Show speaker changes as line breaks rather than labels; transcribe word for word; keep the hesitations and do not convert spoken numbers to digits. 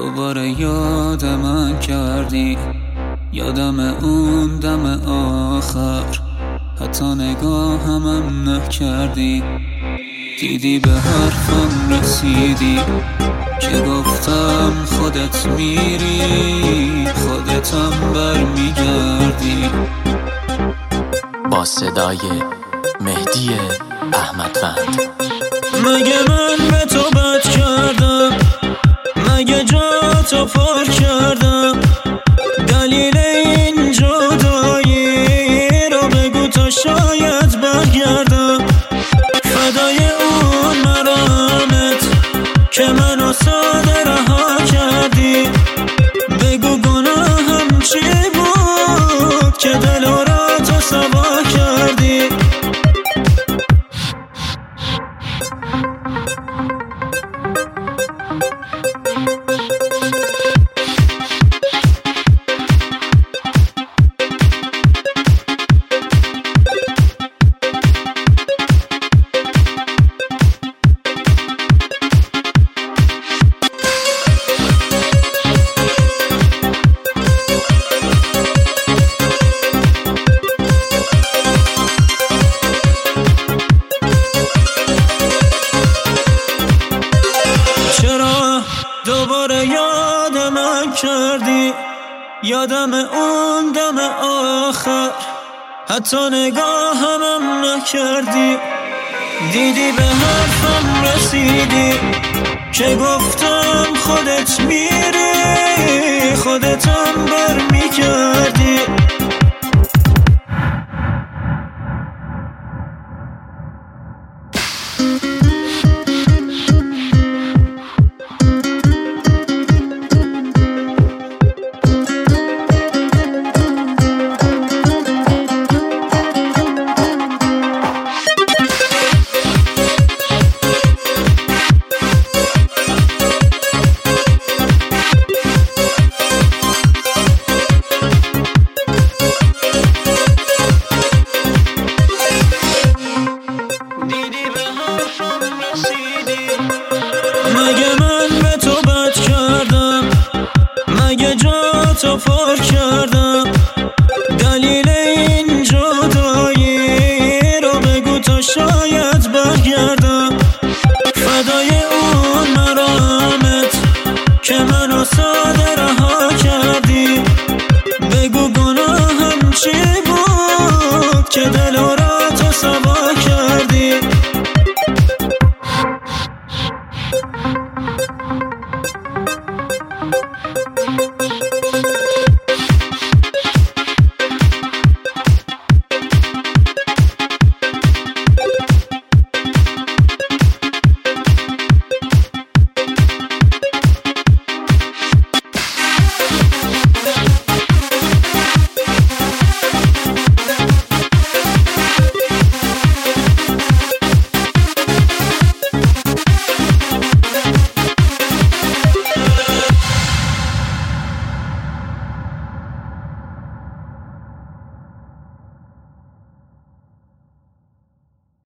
دوباره یاد من کردی، یادم اون دم آخر، حتی نگاه همم نکردی. دیدی به حرفم رسیدی که گفتم خودت میری، خودتم برمیگردی.
با صدای مهدی احمدوند.
مگه من به تو بد کردم؟ مگه جا تو پر کردم؟ دلیل این جدایی رو بگو تا شاید برگردم. فدای اون مرامت که منو ساده رها کردی. بگو گناهم چی بود که دل را تو سوا کردی. دوباره یاد من کردی، یادم اون دم آخر، حتی نگاه همم نکردی. دیدی به حرفم رسیدی که گفتم خودت میری، خودتم برمیگردی. مگه من به تو بد کردم؟ مگه جا تو پر کردم؟ دلیل این جدایی رو بگو تا شاید برگردم. فدای اون مرامت که منو ساده